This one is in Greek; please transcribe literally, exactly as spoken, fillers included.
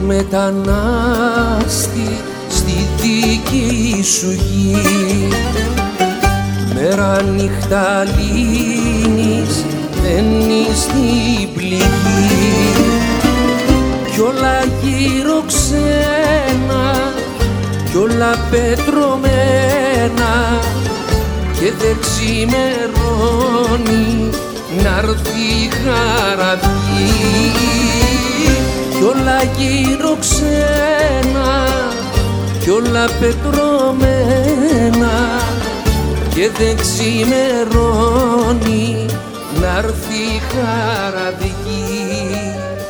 μετανάστη στη δική σου γη. Μέρα νύχτα λύνεις, μπαίνεις στην πληγή κι όλα γύρω ξένα κι όλα πετρωμένα και δεν ξημερώνει να'ρθεί η χαραυγή κι όλα γύρω ξένα κι όλα πετρωμένα και δεν ξημερώνει να'ρθεί η χαραυγή.